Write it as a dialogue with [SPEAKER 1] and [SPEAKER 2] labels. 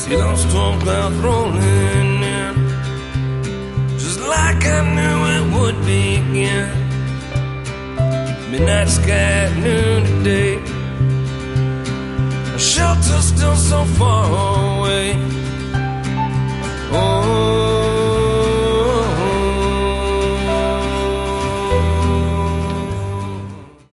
[SPEAKER 1] See those storm clouds rolling in, just like I knew it would begin. Midnight sky at noon today, a shelter still so far away.